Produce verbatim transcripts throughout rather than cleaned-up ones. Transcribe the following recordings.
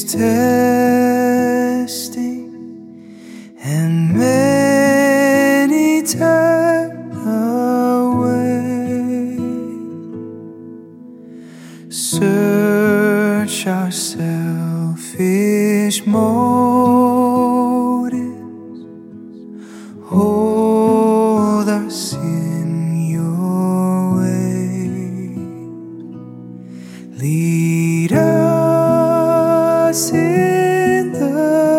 is testing, and many turn away. Search our selfish motives, hold us in your way. Lead us in the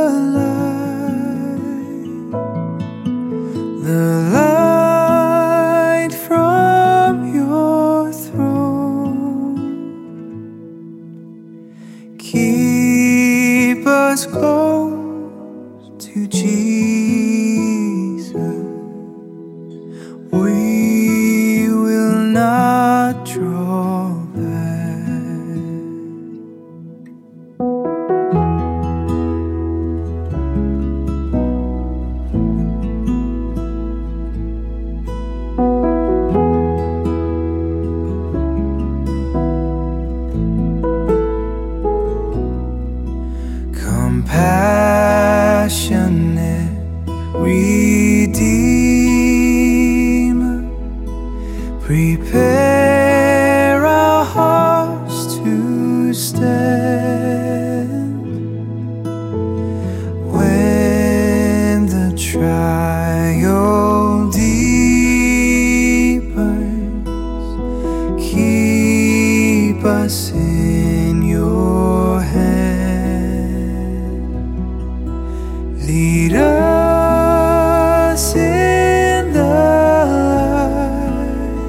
light, the light from your throne. Keep us close to Jesus. We will not draw back. Compassionate Redeemer, prepare our hearts to stand when the trial deepens. Keep us in your hand. Lead us in the light,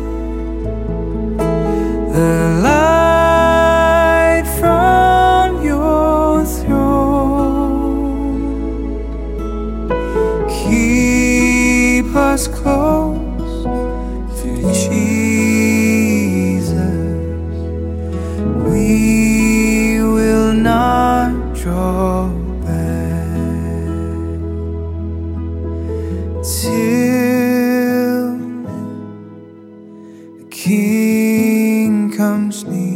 the light from your throne. Keep us close to Jesus. We will not draw till the King comes near.